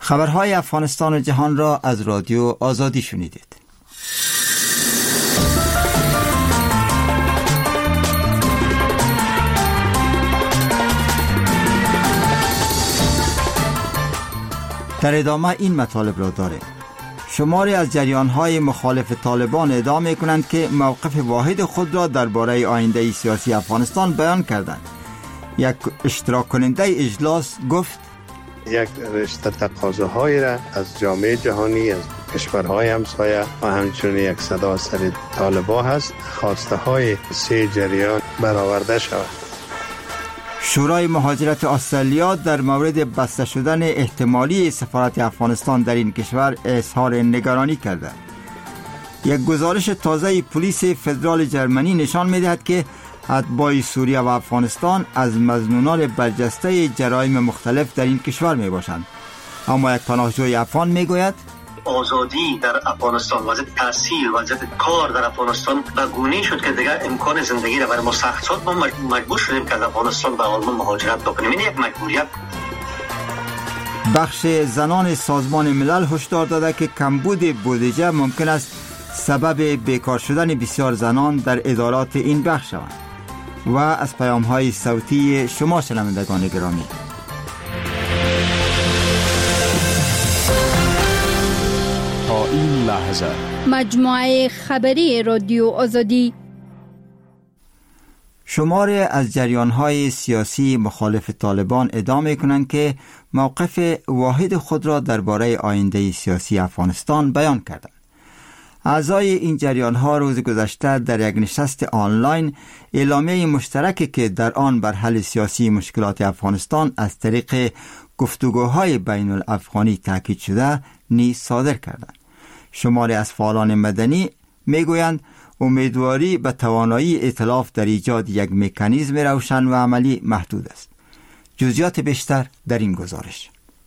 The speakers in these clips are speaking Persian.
خبرهای افغانستان و جهان را از رادیو آزادی شنیدید. در ادامه این مطالب را داریم. شماری از جریان‌های مخالف طالبان ادعا می‌کنند که موقف واحد خود را درباره آینده سیاسی افغانستان بیان کردند. یک اشتراک کننده اجلاس گفت یک رشته تقاضاهایی را از جامعه جهانی، از کشورهای همسایه و همچنین یک صدا سر طالبان هست، خواسته های سه جریان برآورده شود. شورای مهاجرت استرالیا در مورد بسته شدن احتمالی سفارت افغانستان در این کشور اظهار نگرانی کرده. یک گزارش تازه پلیس فدرال جرمنی نشان می‌دهد که اتباع سوریه و افغانستان از مظنونان برجسته جرایم مختلف در این کشور میباشند. اما یک پناهجوی افغان میگوید آزادی در افغانستان، وضعیت تحصیل، وضعیت کار در افغانستان به گونه‌ای شد که دیگر امکان زندگی را برای ما سخت شد. ما مجبور شدیم که از افغانستان به آلمان مهاجرت بکنیم. این یک مجبوریت. بخش زنان سازمان ملل هشدار داده که کمبود بودجه ممکن است سبب بیکار شدن بسیار زنان در ادارات این بخش شوند. و از پیام‌های صوتی شما شنوندگان گرامی، تا این لحظه مجموعه خبری رادیو آزادی. شماری از جریان‌های سیاسی مخالف طالبان ادعا می‌کنند که موقف واحد خود را درباره آینده سیاسی افغانستان بیان کردند. اعضای این جریان‌ها روز گذشته در یک نشست آنلاین اعلامیه مشترکی که در آن بر حل سیاسی مشکلات افغانستان از طریق گفتگوهای بین الافغانی تاکید شده نیز صادر کردند. شماری از فعالان مدنی میگویند امیدواری به توانایی ائتلاف در ایجاد یک مکانیزم روشن و عملی محدود است. جزئیات بیشتر در این گزارش.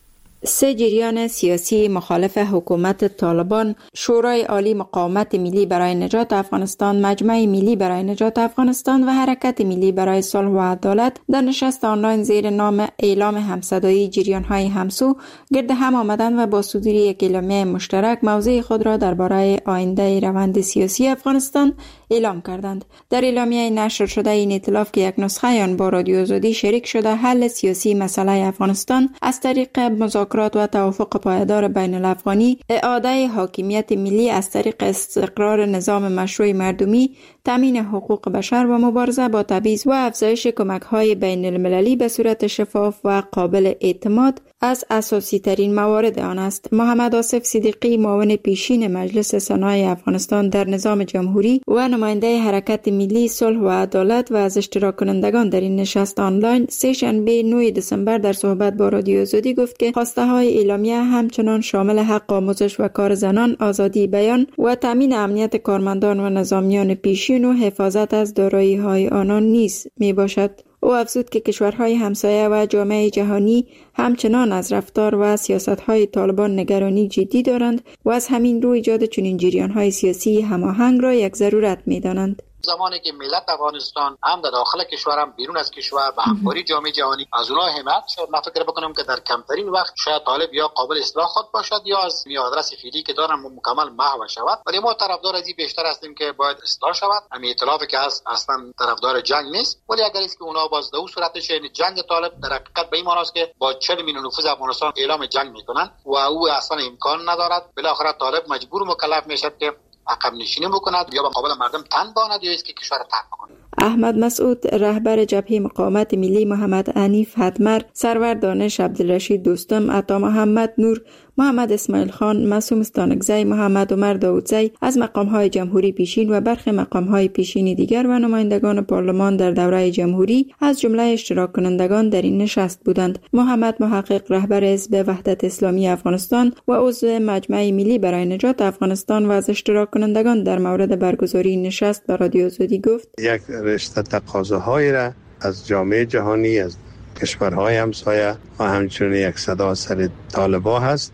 سه جریان سیاسی مخالف حکومت طالبان، شورای عالی مقاومت ملی برای نجات افغانستان، مجمع ملی برای نجات افغانستان و حرکت ملی برای صلح و عدالت در نشست آنلاین زیر نام اعلام همصدایی جریان‌های همسو گرد هم آمدند و با صدور یک اعلامیه مشترک موضع خود را درباره آینده روند سیاسی افغانستان اعلام کردند. در اعلامیه نشر شده این ائتلاف که یک نسخه آن با رادیو آزادی شریک شده، حل سیاسی مسئله افغانستان از طریق مذاکرات و توافق پایدار بین الافغانی، اعاده حاکمیت ملی از طریق استقرار نظام مشروع مردمی، تامین حقوق بشر و مبارزه با تبعیض و افزایش کمک‌های بین المللی به صورت شفاف و قابل اعتماد از اساسی ترین موارد آن است. محمد آصف صدیقی، معاون پیشین مجلس سنای افغانستان در نظام جمهوری و نماینده حرکت ملی صلح و عدالت و از اشتراک کنندگان در این نشست آنلاین سه شنبه 9 دسامبر در صحبت با رادیو آزادی گفت که خواسته های اعلامیه همچنان شامل حق آموزش و کار زنان، آزادی بیان و تامین امنیت کارمندان و نظامیان پیشین و حفاظت از دارایی های آنان نیز می باشد. او افزود که کشورهای همسایه و جامعه جهانی همچنان از رفتار و سیاست‌های طالبان نگرانی جدی دارند و از همین رو ایجاد چنین جریان‌های سیاسی هماهنگ را یک ضرورت می‌دانند. زمانی که ملت افغانستان هم در داخل کشور هم بیرون از کشور به همکاری جامعه جهانی از اونها حمایت شد، من فکر بکنم که در کمترین وقت شاید طالب یا قابل اصلاح خود باشد یا از آدرس فعلی که دارن مکمل محو شود. ولی ما طرفدار از این بیشتر هستیم که باید اصلاح شود. همین ائتلافی که اصلا طرفدار جنگ نیست، ولی اگر است که اونها باز دو صورتش جنگ طالب در حقیقت به این معنی است که با 40 میلیون نفوذ افغانستان اعلام جنگ میکنن و او اصلا امکان ندارد. بالاخره طالب مجبور مکلف میشد که عقب نشینی بکند یا به مقابل مردم تن باند یا است که کشور را ترک کند. احمد مسعود، رهبر جبهه مقاومت ملی، محمد عنیف حتمر، سرور دانش، عبدالرشید دوستم، عطا محمد نور، محمد اسماعیل خان، معصوم استانکزی، محمد عمر داودزی از مقام‌های جمهوری پیشین و برخی مقام‌های پیشین دیگر و نمایندگان پارلمان در دوره جمهوری از جمله اشتراک کنندگان در این نشست بودند. محمد محقق، رهبر حزب وحدت اسلامی افغانستان و عضو مجمع ملی برای نجات افغانستان و از اشتراک کنندگان در مورد برگزاری نشست به رادیو آزادی گفت: یک رشته تقاضاهایی را از جامعه جهانی، از کشورهای همسایه و همچنین یک صدا سر طالبان هست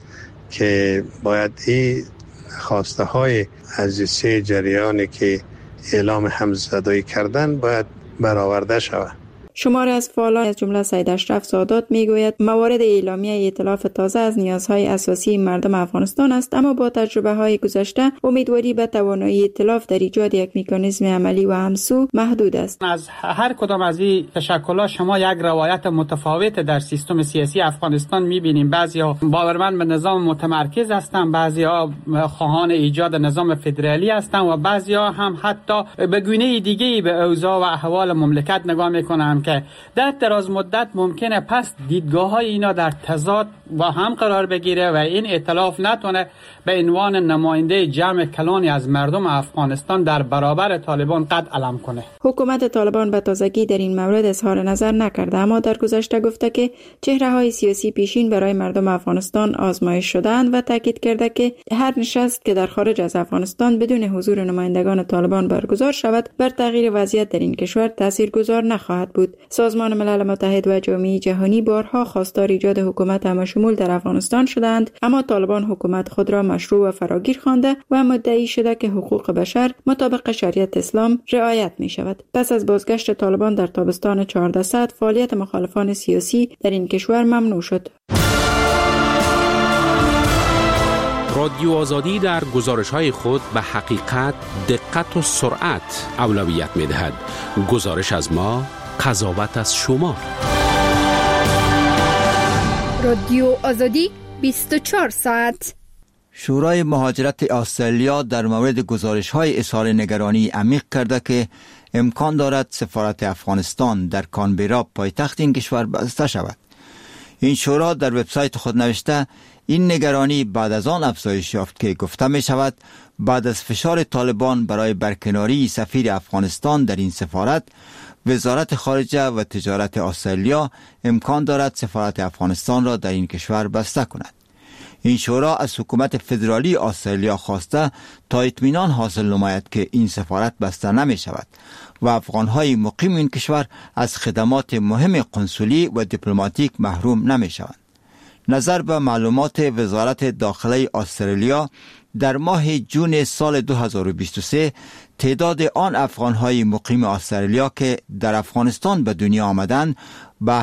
که باید این خواسته های از سه جریانی که اعلام همزدایی کردن باید برآورده شود. شماری از فعالان از جمله سید اشرف سادات میگوید موارد اعلامیه ائتلاف تازه از نیازهای اساسی مردم افغانستان است، اما با تجربه های گذشته امیدواری به توانایی ائتلاف در ایجاد یک مکانیزم عملی و همسو محدود است. از هر کدام از این تشکلات شما یک روایت متفاوت در سیستم سیاسی افغانستان می‌بینیم. بعضیا باورمند به نظام متمرکز هستند، بعضیا خواهان ایجاد نظام فدرالی هستند و بعضیا هم حتی به گونه دیگه‌ای به اوضاع و احوال مملکت نگاه می‌کنند که در دراز مدت ممکنه پس دیدگاه‌های اینا در تضاد با هم قرار بگیره و این ائتلاف نتونه به عنوان نماینده جمع کلانی از مردم افغانستان در برابر طالبان قد علم کنه. حکومت طالبان به تازگی در این مورد اظهار نظر نکرده، اما در گذشته گفته که چهره‌های سیاسی پیشین برای مردم افغانستان آزمایش شدند و تاکید کرده که هر نشست که در خارج از افغانستان بدون حضور نمایندگان طالبان برگزار شود بر تغییر وضعیت در این کشور تاثیرگذار نخواهد بود. سازمان ملل متحد و جامعه جهانی بارها خواستار ایجاد حکومت همشمول در افغانستان شدند، اما طالبان حکومت خود را مشروع و فراگیر خوانده و مدعی شده که حقوق بشر مطابق شریعت اسلام رعایت می شود. پس از بازگشت طالبان در تابستان 1400 فعالیت مخالفان سیاسی در این کشور ممنوع شد. رادیو آزادی در گزارش‌های خود به حقیقت، دقت و سرعت اولویت می‌دهد. گزارش از ما، قضاوت از شما. رادیو آزادی 24 ساعت. شورای مهاجرت استرالیا در مورد گزارش‌های اظهار نگرانی عمیق کرده که امکان دارد سفارت افغانستان در کانبرا پایتخت این کشور بسته شود. این شورا در وبسایت خود نوشته این نگرانی بعد از آن افزایش یافت که گفته می شود بعد از فشار طالبان برای برکناری سفیر افغانستان در این سفارت، وزارت خارجه و تجارت استرالیا امکان دارد سفارت افغانستان را در این کشور بسته کند. این شورا از حکومت فدرالی استرالیا خواسته تا اطمینان حاصل نماید که این سفارت بسته نمی شود و افغانهای مقیم این کشور از خدمات مهم قنصلی و دیپلماتیک محروم نمی شوند. نظر به معلومات وزارت داخله استرالیا در ماه جون سال 2023 تعداد آن افغانهای مقیم استرالیا که در افغانستان به دنیا آمدند به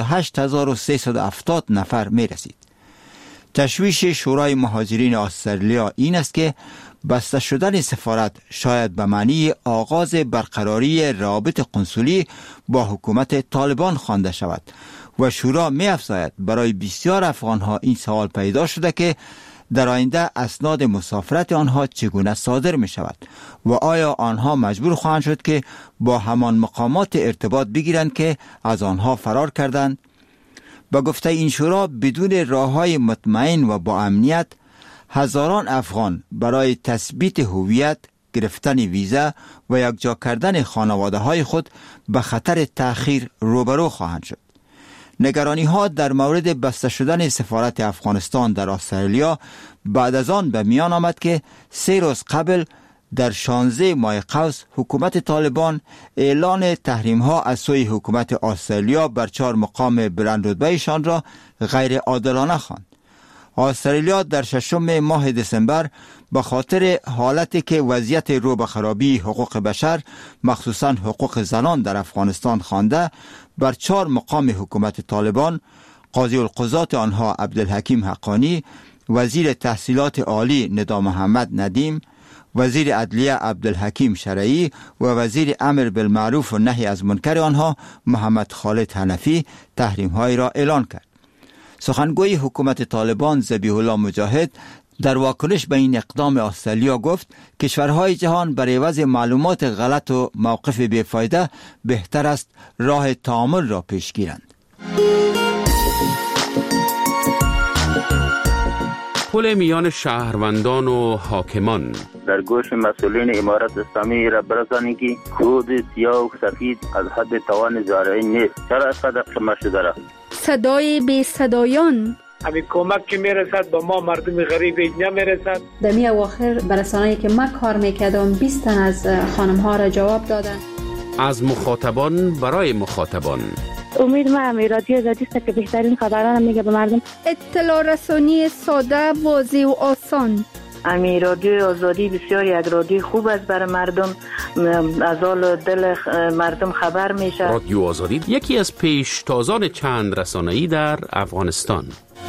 78370 نفر می رسید. تشویش شورای مهاجرین استرالیا این است که بسته شدن سفارت شاید به معنی آغاز برقراری روابط قنصلی با حکومت طالبان خوانده شود و شورا می افزاید برای بسیار افغانها این سوال پیدا شده که در آینده اسناد مسافرت آنها چگونه صادر می شود و آیا آنها مجبور خواهند شد که با همان مقامات ارتباط بگیرند که از آنها فرار کردند. با گفته این شورا بدون راههای مطمئن و با امنیت هزاران افغان برای تثبیت هویت، گرفتن ویزا و یکجا کردن خانواده های خود به خطر تأخیر روبرو خواهند شد. نگرانی ها در مورد بسته شدن سفارت افغانستان در استرالیا بعد از آن به میان آمد که 3 روز قبل در 16 ماه قوس حکومت طالبان اعلان تحریم ها از سوی حکومت استرالیا بر 4 مقام بلند رتبه‌شان را غیر عادلانه خواند. استرالیا در 6 ماه دسامبر به خاطر حالتی که وضعیت رو به خرابی حقوق بشر مخصوصاً حقوق زنان در افغانستان خوانده بر 4 مقام حکومت طالبان، قاضی القضات آنها عبدالحکیم حقانی، وزیر تحصیلات عالی ندا محمد ندیم، وزیر عدلیه عبدالحکیم شرعی و وزیر امر بالمعروف و نهی از منکر آنها محمد خالد حنفی تحریم‌های را اعلان کرد. سخنگوی حکومت طالبان ذبیح الله مجاهد در واکنش به این اقدام استرالیا گفت کشورهای جهان بر عوض معلومات غلط و موقف بیفایده بهتر است راه تعامل را پیش گیرند. پل میان شهروندان و حاکمان در گوش مسئولین امارت اسلامی را برسانید که کود سیاه و سفید از حد توان زارعی نیست. چرا صدق شما شده را؟ صدای بی صدایان همین کمک که میرسد با ما مردم غریب اینجا میرسد. در می اواخر برسانه‌ای که من کار میکردم 20 تن از خانم ها را جواب دادن. از مخاطبان برای مخاطبان. امید من رادیو آزادی است که بهترین خبران میگه به مردم. اطلاع رسانی ساده، واضح و آسان امی رادیو آزادی بسیار یک رادیو خوب است برای مردم، از حال دل مردم خبر میشه. رادیو آزادی یکی از پیشتازان چند رسانه‌ای در افغانستان.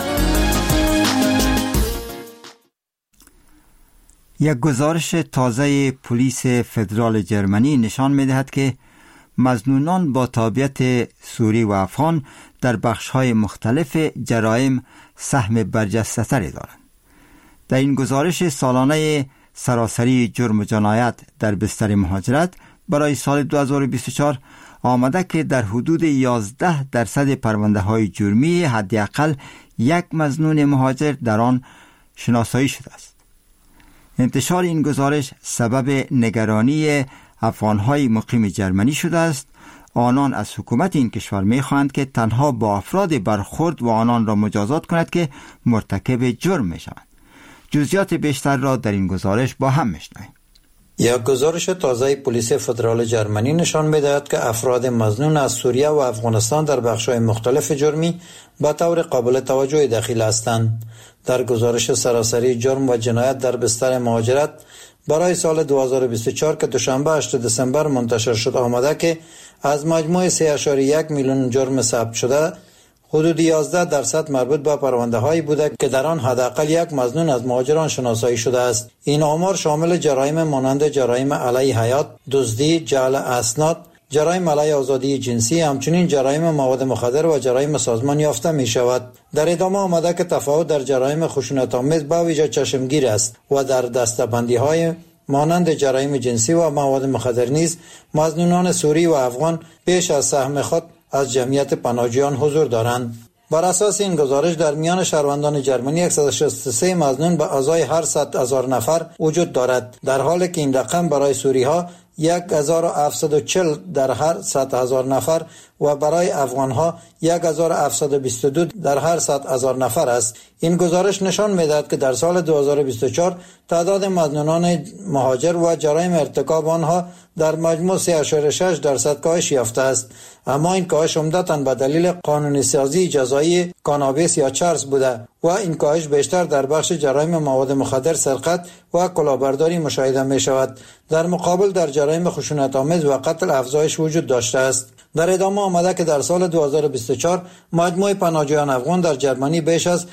یک گزارش تازه پلیس فدرال جرمنی نشان می‌دهد که مظنونان با تابعیت سوری و افغان در بخش‌های مختلف جرایم سهم برجسته‌تری دارند. در این گزارش سالانه سراسری جرم و جنایت در بستر مهاجرت برای سال 2024 آمده که در حدود 11% پرونده‌های جرمی حداقل یک مظنون مهاجر در آن شناسایی شده است. انتشار این گزارش سبب نگرانی افغان‌های مقیم جرمنی شده است. آنان از حکومت این کشور می‌خواهند که تنها با افراد برخورد و آنان را مجازات کند که مرتکب جرم می‌شوند. جزئیات بیشتر را در این گزارش با هم می‌شنویم. یک گزارش تازه پلیس فدرال جرمنی نشان می‌دهد که افراد مظنون از سوریه و افغانستان در بخش‌های مختلف جرمی به طور قابل توجهی دخیل هستند. در گزارش سراسری جرم و جنایت در بستر مهاجرت برای سال 2024 که دوشنبه 8 دسامبر منتشر شد آمده که از مجموع 3.1 میلیون جرم ثبت شده، حدود 11% مربوط به پرونده‌هایی بوده که در آن حداقل یک مظنون از مهاجران شناسایی شده است. این آمار شامل جرایم مانند جرایم علیه حیات، دزدی، جعل اسناد، جرایم علیه آزادی جنسی، همچنین جرایم مواد مخدر و جرایم سازمان یافته می شود. در ادامه آمده که تفاوت در جرایم خشونت‌آمیز به ویژه چشمگیر است و در دسته‌بندی‌های مانند جرایم جنسی و مواد مخدر نیز مظنونان سوری و افغان بیش از سهم خود از جمعیت پناهجویان حضور دارند. بر اساس این گزارش در میان شهروندان جرمنی 163 مظنون به ازای هر 100,000 نفر وجود دارد، در حالی که این رقم برای سوری‌ها 1740 در هر 100,000 نفر و برای افغان‌ها 1722 در هر 100,000 نفر است. این گزارش نشان می‌دهد که در سال 2024 تعداد مظنونان مهاجر و جرایم ارتکاب آنها در مجموع 3.6% کاهش یافته است، اما این کاهش عمدتاً به دلیل قانونی سازی جزایی کانابیس یا چرس بوده و این کاهش بیشتر در بخش جرایم مواد مخدر، سرقت و کلاهبرداری مشاهده می شود. در مقابل در جرایم خشونت‌آمیز و قتل افزایش وجود داشته است. در ادامه آمده که در سال 2024 مجموع پناهجویان افغان در جرمنی بیش از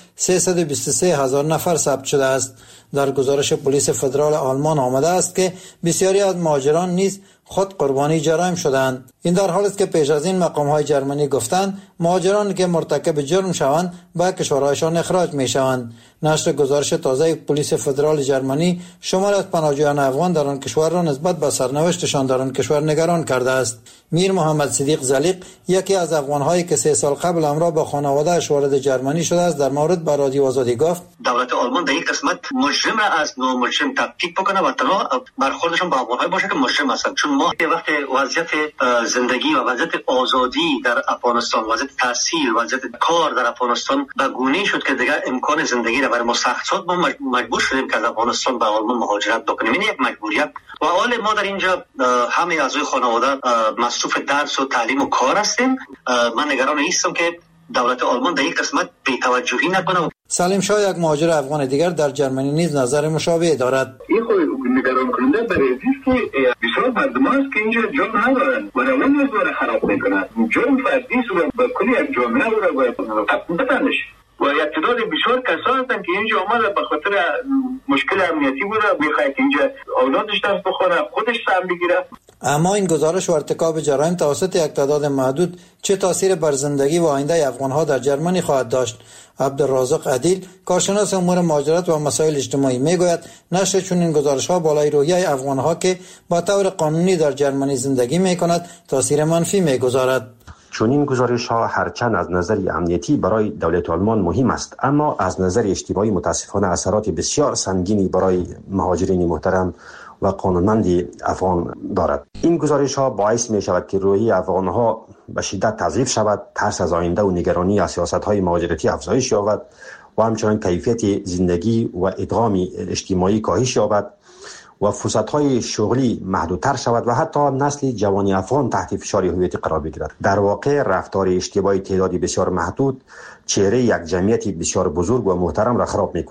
323,000 نفر ثبت شده است. در گزارش پلیس فدرال آلمان آمده است که بسیاری از مهاجران نیز خود قربانی جرایم شدند. این در حالی است که پیش از این مقام‌های جرمنی گفتند مهاجرانی که مرتکب جرم شوند به کشورهایشان اخراج می‌شوند. نشر گزارش تازه پلیس فدرال جرمنی شمار از پناهجویان افغان در آن کشور را نسبت به سرنوشتشان در آن کشور نگران کرده است. میر محمد صدیق زلیق، یکی از افغان‌هایی که 3 سال قبل همراه با خانواده‌اش وارد جرمنی شده است، در مورد با رادیو آزادی گفت: دولت آلمان در این قسمت مجرم را از نامجرم تفکیک بکنه و تنها برخوردشون با افغان‌ها باشه که مجرم هستند. چون ما وقت وضعیت زندگی و وضعیت آزادی در افغانستان، وضعیت تحصیل، وضعیت کار در افغانستان به گونه‌ای شد که دیگر امکان زندگی را برای ما سخت شد، ما مجبور شدیم که از افغانستان به آلمان مهاجرت بکنیم. این یک مجبوریت و حال ما در اینجا همه اعضای خانواده مصروف درس و تعلیم و کار هستیم. من نگران نیستم که دولت آلمان در این قسمت بی‌توجهی نکنه. سلیم شاه، یک مهاجر افغان دیگر، در جرمنی نیز نظر مشابه دارد. این خود نگران کننده برای است که بسیار مردم هست که اینجا جرم ندارن و اون نیز رو خراب میکنن. جرم فردی است و با کلی یک جامعه رو باید بتنش. و تعداد بسیار کسا هستن که اینجا آمده به خاطر مشکل امنیتی بوده، میخواد که اینجا اولادش دست بخوره، خودش سهم بگیره. اما این گزارش و ارتکاب جرایم توسط یک تعداد محدود چه تاثیر بر زندگی و آینده افغان‌ها در جرمنی خواهد داشت؟ عبدالرازق عدیل، کارشناس امور مهاجرت و مسائل اجتماعی، میگوید نشر چنین گزارش‌ها بالای روحیه افغان‌ها که با طور قانونی در جرمنی زندگی می‌کنند تاثیر منفی می‌گذارد. چون این گزارش ها هرچند از نظر امنیتی برای دولت آلمان مهم است، اما از نظر اجتماعی متاسفانه اثرات بسیار سنگینی برای مهاجرین محترم و قانونمند افغان دارد. این گزارش ها باعث می شود که روحی افغان ها به شدت تضعیف شود، ترس از آینده و نگرانی از سیاست های مهاجرتی افزایش یابد و همچنین کیفیت زندگی و ادغام اجتماعی کاهش یابد و فرصت‌های شغلی محدودتر شود و حتی نسل جوانی افغان تحت فشار هویتی قرار بگیرد. در واقع رفتار اشتباهی تعدادی بسیار محدود چهره یک جمعیت بسیار بزرگ و محترم را خراب می‌کند.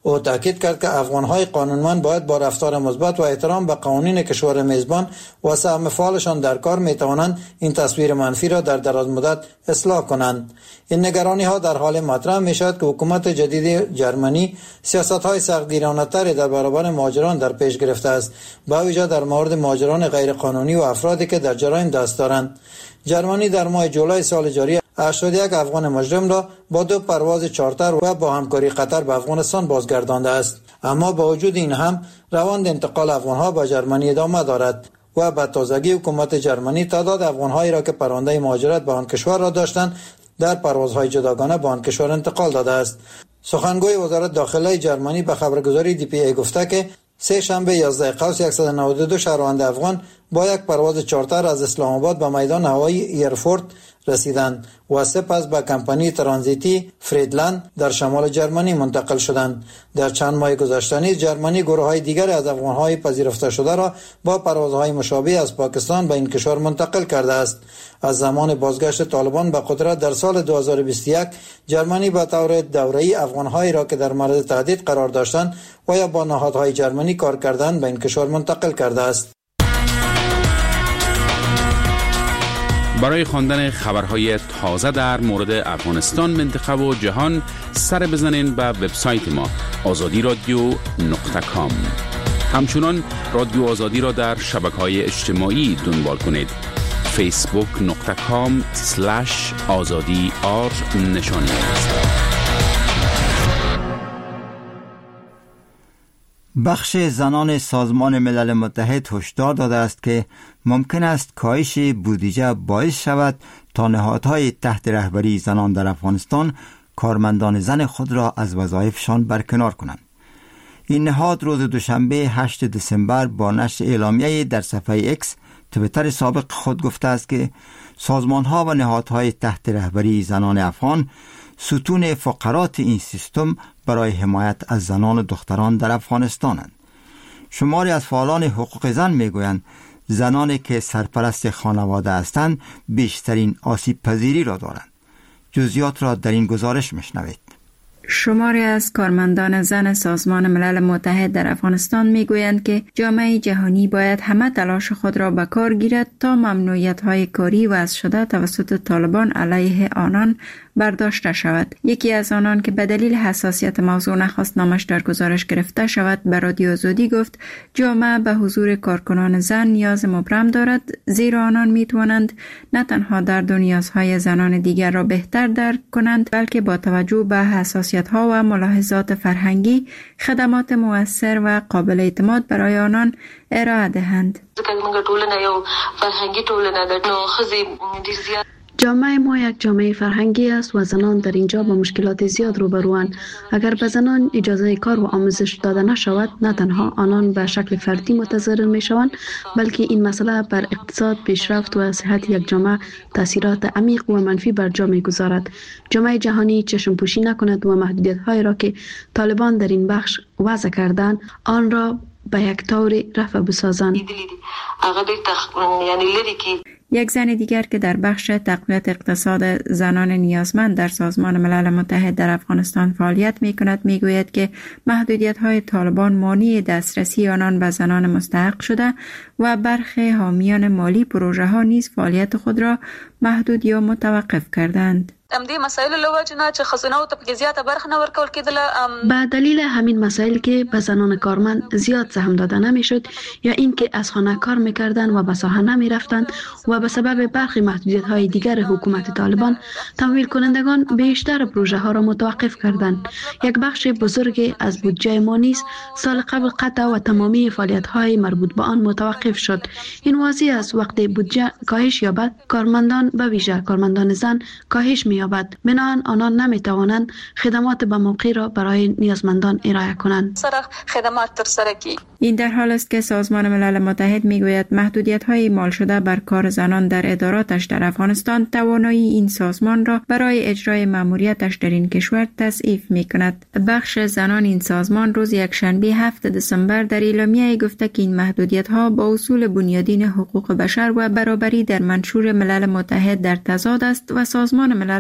او تاکید کرد که افغان‌های قانونمند باید با رفتار مثبت و احترام به قوانین کشور میزبان و سهم فعالشان در کار میتوانند این تصویر منفی را در دراز مدت اصلاح کنند. این نگرانی‌ها در حال مطرح میشد که حکومت جدید جرمنی سیاست‌های سختگیرانه‌تری در برابر مهاجران در پیش گرفته است، با ویژه در مورد مهاجران غیرقانونی و افرادی که در جرایم دست دارند. جرمنی در ماه جولای سال جاری 81 افغان مجرم را با 2 پرواز چارتر و با همکاری قطر به افغانستان بازگردانده است. اما با وجود این هم روند انتقال افغانها به جرمنی ادامه دارد و به تازگی حکومت جرمنی تعداد افغانهایی را که پرونده مهاجرت به آن کشور را داشتند در پروازهای جداگانه به آن کشور انتقال داده است. سخنگوی وزارت داخله جرمنی به خبرگزاری DPA گفته که سه شنبه 11 قوس 192 شهروند افغان با یک پرواز چارتر از اسلام آباد به میدان هوایی ایرفورت رسیدند و سپس به کمپانی ترانزیتی فریدلند در شمال جرمنی منتقل شدند. در چند ماه گذشته نیز جرمنی گروه‌های دیگر از افغان‌های پذیرفته شده را با پروازهای مشابه از پاکستان به این کشور منتقل کرده است. از زمان بازگشت طالبان به قدرت در سال 2021 جرمنی به طور دوره‌ای افغان‌هایی را که در معرض تهدید قرار داشتند و یا با نهادهای جرمنی کار کردند به این کشور منتقل کرده است. برای خواندن خبرهای تازه در مورد افغانستان، منطقه و جهان سر بزنین به وبسایت ما azadiradio.com. همچنان رادیو آزادی را در شبکه‌های اجتماعی دنبال کنید. facebook.com/azadi_r نشانی است. بخش زنان سازمان ملل متحد هشدار داده است که ممکن است کاهش بودجه باعث شود تا نهادهای تحت رهبری زنان در افغانستان کارمندان زن خود را از وظایفشان برکنار کنند. این نهاد روز دوشنبه 8 دسامبر با نشر اعلامیه در صفحه ایکس توییتر سابق خود گفته است که سازمان‌ها و نهادهای تحت رهبری زنان افغان ستون فقرات این سیستم برای حمایت از زنان و دختران در افغانستانند. شماری از فعالان حقوق زن میگویند زنانی که سرپرست خانواده هستند بیشترین آسیب پذیری را دارند. جزئیات را در این گزارش میشنوید. شماری از کارمندان زن سازمان ملل متحد در افغانستان میگویند که جامعه جهانی باید همه تلاش خود را به کار گیرد تا ممنوعیت‌های کاری وضع شده توسط طالبان علیه آنان برداشته شود. یکی از آنان که به دلیل حساسیت موضوع نخواست نامش در گزارش گرفته شود به رادیو آزادی گفت جامعه به حضور کارکنان زن نیاز مبرم دارد، زیرا آنان میتوانند نه تنها درد و نیازهای زنان دیگر را بهتر درک کنند، بلکه با توجه به حساسیت‌ها و ملاحظات فرهنگی خدمات مؤثر و قابل اعتماد برای آنان ارائه دهند. جامعه ما یک جامعه فرهنگی است و زنان در اینجا با مشکلات زیاد روبروند. اگر به زنان اجازه کار و آموزش داده نشود، نه تنها آنان به شکل فردی متضرر می شوند، بلکه این مسئله بر اقتصاد، پیشرفت و صحت یک جامعه تاثیرات عمیق و منفی بر جا می گذارد. جامعه جهانی چشم پوشی نکند و محدودیت هایی را که طالبان در این بخش وضع کردند آن را به یک طور رفع بسازند. یک زن دیگر که در بخش تقویت اقتصاد زنان نیازمند در سازمان ملل متحد در افغانستان فعالیت می کند می گوید که محدودیت های طالبان مانع دسترسی آنان به زنان مستحق شده و برخی حامیان مالی پروژه ها نیز فعالیت خود را محدود یا متوقف کردند. به دلیل همین مسائل که به زنان کارمند زیاد سهم داده نمیشد یا اینکه از خانه کار میکردند و به ساحه نمی رفتند و به سبب برخی محدودیت های دیگر حکومت طالبان تمویل کنندگان بیشتر پروژه ها را متوقف کردند. یک بخش بزرگی از بودجه ما نیز سال قبل قطع و تمامی فعالیت های مربوط به آن متوقف شد. این واضح است وقتی بودجه کاهش یابد کارمندان به ویژه کارمندان زن کاهش می‌یابد، بنابراین آنان نمی‌توانند خدمات به موقع را برای نیازمندان ارائه کنند. این در حال است که سازمان ملل متحد میگوید محدودیت‌های اعمال شده بر کار زنان در اداراتش در افغانستان توانایی این سازمان را برای اجرای مأموریتش در این کشور تضعیف می‌کند. بخش زنان این سازمان روز یکشنبه 7 دسامبر در اعلامیه گفته که این محدودیت‌ها با اصول بنیادین حقوق بشر و برابری در منشور ملل متحد در تضاد است و سازمان ملل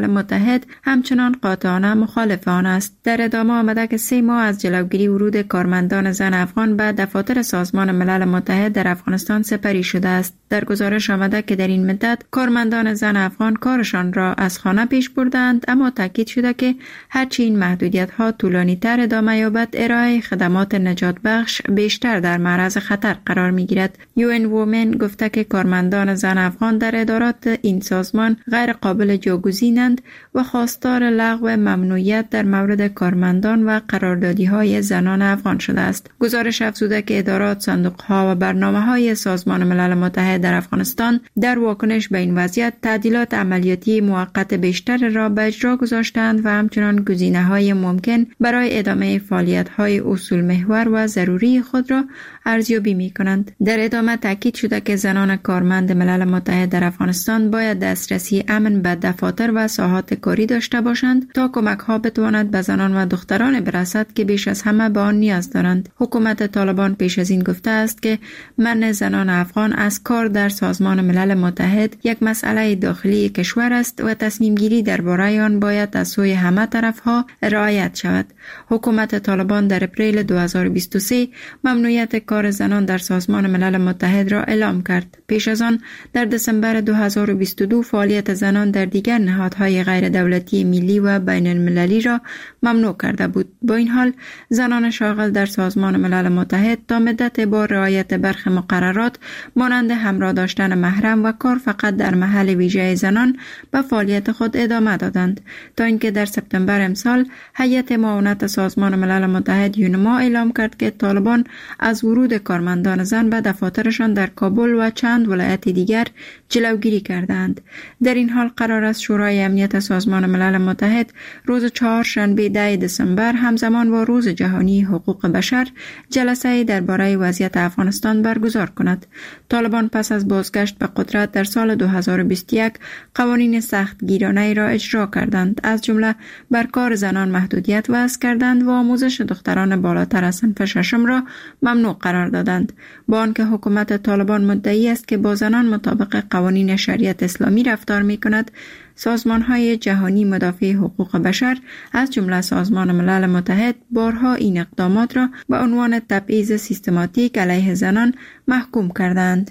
متحد همچنان قاطعانه مخالف آن است. در ادامه آمده که 3 ماه از جلوگیری ورود کارمندان زن افغان به دفاتر سازمان ملل متحد در افغانستان سپری شده است. در گزارش آمده که در این مدت کارمندان زن افغان کارشان را از خانه پیش بردند، اما تاکید شده که هرچی این محدودیت‌ها طولانی‌تر ادامه یابد، ارائه خدمات نجات بخش بیشتر در معرض خطر قرار می‌گیرد. UN Women گفته که کارمندان زن افغان در ادارات این سازمان غیر قابل جایگزینند و خواستار لغو ممنوعیت در مورد کارمندان و قراردادی‌های زنان افغان شده است. گزارش افزوده که ادارات، صندوق‌ها و برنامه‌های سازمان ملل متحد در افغانستان در واکنش به این وضعیت تعدیلات عملیاتی موقت بیشتر را به اجرا گذاشتند و همچنان گزینه‌های ممکن برای ادامه فعالیت‌های اصول محور و ضروری خود را ارزیابی می‌کنند. در ادامه تاکید شده که زنان کارمند ملل متحد در افغانستان باید دسترسی امن به دفاتر و ساحات کاری داشته باشند تا کمک‌ها بتواند به زنان و دختران برسد که بیش از همه به آن نیاز دارند. حکومت طالبان پیش از این گفته است که منع زنان افغان از کار در سازمان ملل متحد یک مسئله داخلی کشور است و تصمیم گیری درباره آن باید از سوی همه طرف‌ها رعایت شود. حکومت طالبان در اپریل 2023 ممنوعیت کار زنان در سازمان ملل متحد را اعلام کرد. پیش از آن در دسامبر 2022 فعالیت زنان در دیگر نهادهای غیر دولتی ملی و بین المللی را ممنوع کرده بود. با این حال زنان شاغل در سازمان ملل متحد تا مدت با رعایت برخی مقررات مانند همراه داشتن محرم و کار فقط در محل ویژه زنان به فعالیت خود ادامه دادند تا اینکه در سپتامبر امسال هیئت معاونت سازمان ملل متحد یونما اعلام کرد که طالبان از ورود کارمندان زن به دفاترشان در کابل و چند ولایت دیگر جلوگیری کردند. در این حال قرار است شورای امنیت سازمان ملل متحد روز 4 شنبه 10 دسامبر همزمان با روز جهانی حقوق بشر جلسه درباره وضعیت افغانستان برگزار کند. طالبان پس از بازگشت به قدرت در سال 2021 قوانین سخت گیرانه را اجرا کردند، از جمله بر کار زنان محدودیت وضع کردند و آموزش دختران بالاتر از صنف ششم را ممنوع قرار دادند. با آنکه حکومت طالبان مدعی است که با زنان مطابق قوانین شریعت اسلامی رفتار می کند، سازمان‌های جهانی مدافع حقوق بشر از جمله سازمان ملل متحد بارها این اقدامات را به عنوان تبعیض سیستماتیک علیه زنان محکوم کردند.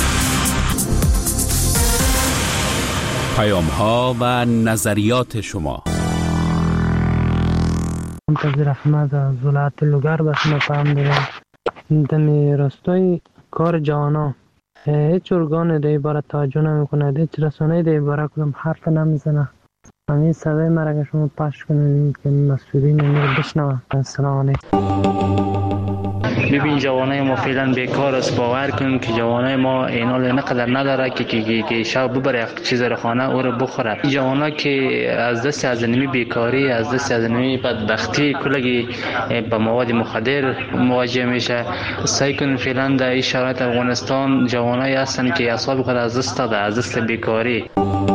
پیام‌ها و نظریات شما. منتظر احمد از ولایت لوگر به شما پیام دارم. دمی راستای کار جوانا هیچ ارگان در عبارت توجه نمی کند، هیچ رسانه در عبارت کدام حرف نمیزنه. همین صدای مرا شما پخش کنید که مسئولین رو بشنوه. السلام علیکم. ببین جوانای ما فعلا بیکار است. باور کن که جوانای ما اینال نقدر نداره که شب ببره یک چیز رو خانه او رو بخوره. این جوانا که از دست از نمی بیکاری، از دست از نمی بدبختی کلگی با مواد مخدر مواجه میشه. سعی کن فعلا در این شرایط افغانستان جوانای هستن که اعصاب خود از دست داده، از دست بیکاری.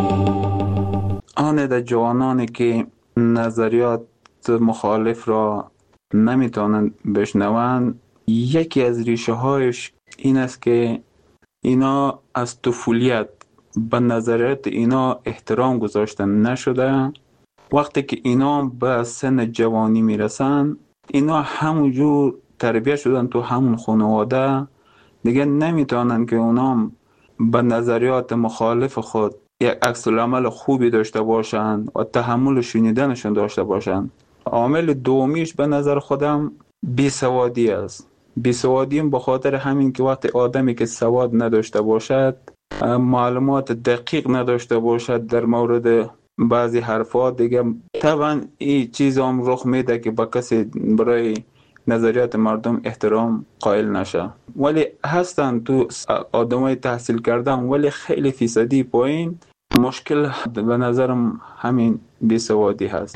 آن در جوانانی که نظریات مخالف را نمیتونن بشنوند، یکی از ریشه هایش این است که اینا از طفولیت به نظریات اینا احترام گذاشتن نشده. وقتی که اینا به سن جوانی میرسن، اینا همونجور تربیت شدن تو همون خانواده، دیگه نمیتونن که اونا به نظریات مخالف خود یک عکس العمل خوبی داشته باشن و تحمل شنیدنشون داشته باشن. عامل دومیش به نظر خودم بیسوادی است. بیسوادی به خاطر همین که وقتی آدمی که سواد نداشته باشد، معلومات دقیق نداشته باشد در مورد بعضی حرفات، دیگه طبعا این چیز هم رخ میده که با کسی برای نظریات مردم احترام قائل نشه. ولی هستن تو آدمای تحصیل کردن ولی خیلی فیصدی پایین. مشکل به نظرم همین بیسوادی هست.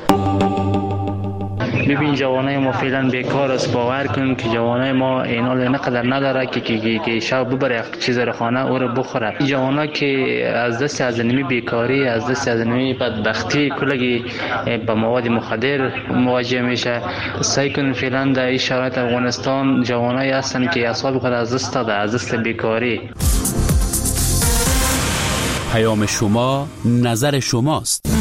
ببین جوانای ما فعلا بیکار است. باور کن که جوانای ما اینال نقدر نداره که شب ببره یک چیز رو خانه او رو بخوره. این جوانا که از دست از نمی بیکاری، از دست از نمی بدبختی کلگی با مواد مخدر مواجه میشه. سعی کن فعلا در این شرایط افغانستان جوانای هستن که اعصاب خود از دست داده، از دست بیکاری. پیام شما نظر شماست.